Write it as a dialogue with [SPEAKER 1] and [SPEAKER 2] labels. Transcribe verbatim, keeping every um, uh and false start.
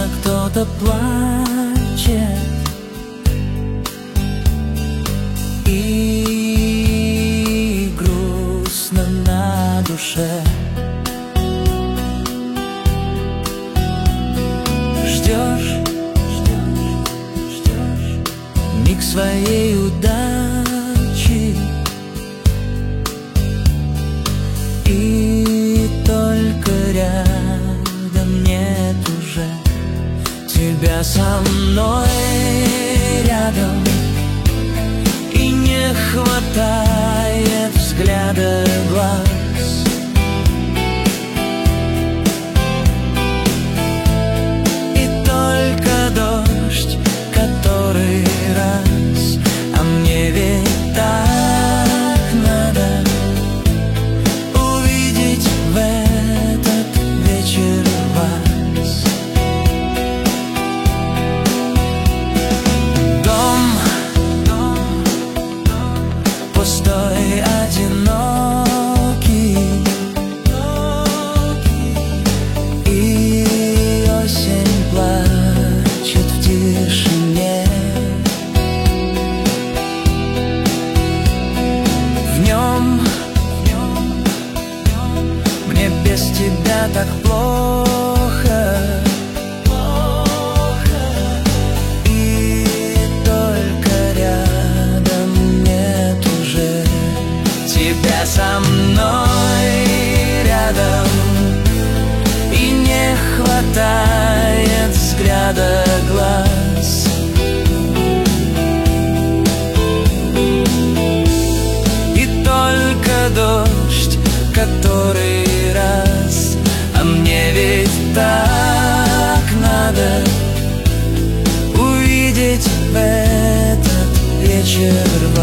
[SPEAKER 1] словно кто-то плачет, и грустно на душе. Ждешь, ждешь, ждешь миг своей удачи, и только рядом нет уже тебя со мной рядом, и не хватает взгляда глаз. И только дождь, который раз, а мне ведь так надо увидеть в этот вечер вас. Дом, дом, дом пустой, одинокий, и осень плачет в тишине. В нем, в нем, в нем мне без тебя так плохо, плохо, и только рядом нет уже тебя со мной рядом, и не хватает взгляда глаз. И только дождь, который раз, а мне ведь так надо увидеть в этот вечер